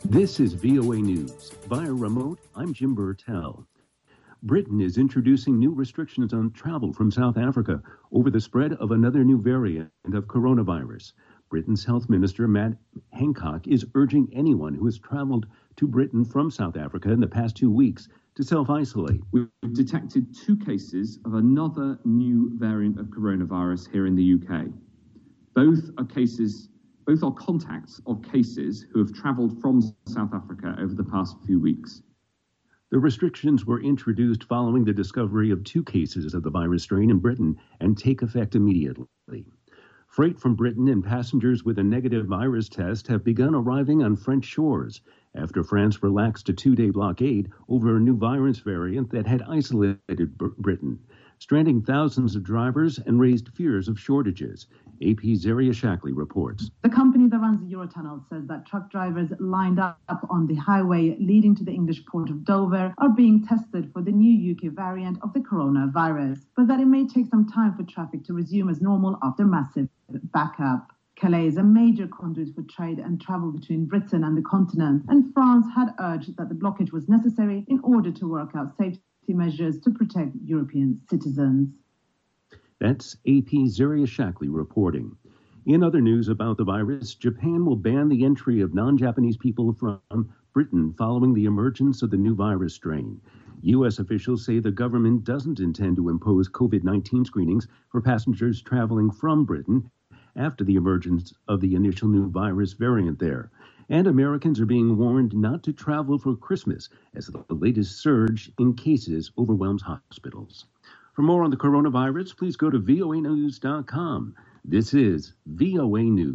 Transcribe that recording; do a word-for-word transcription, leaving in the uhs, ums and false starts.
This is V O A News. Via remote, I'm Jim Burtell. Britain is introducing new restrictions on travel from South Africa over the spread of another new variant of coronavirus. Britain's Health Minister, Matt Hancock, is urging anyone who has traveled to Britain from South Africa in the past two weeks to self-isolate. We've detected two cases of another new variant of coronavirus here in the U K. Both are cases Both are contacts of cases who have travelled from South Africa over the past few weeks. The restrictions were introduced following the discovery of two cases of the virus strain in Britain and take effect immediately. Freight from Britain and passengers with a negative virus test have begun arriving on French shores after France relaxed a two-day blockade over a new virus variant that had isolated Br- Britain, stranding thousands of drivers and raised fears of shortages. A P's Zaria Shackley reports. The company that runs the Eurotunnel says that truck drivers lined up on the highway leading to the English port of Dover are being tested for the new U K variant of the coronavirus, but that it may take some time for traffic to resume as normal after massive backup. Calais is a major conduit for trade and travel between Britain and the continent, and France had urged that the blockage was necessary in order to work out safety measures to protect European citizens. That's A P's Zaria Shackley reporting. In other news about the virus, Japan will ban the entry of non-Japanese people from Britain following the emergence of the new virus strain. U S officials say the government doesn't intend to impose COVID nineteen screenings for passengers traveling from Britain after the emergence of the initial new virus variant there. And Americans are being warned not to travel for Christmas as the latest surge in cases overwhelms hospitals. For more on the coronavirus, please go to V O A news dot com. This is V O A News.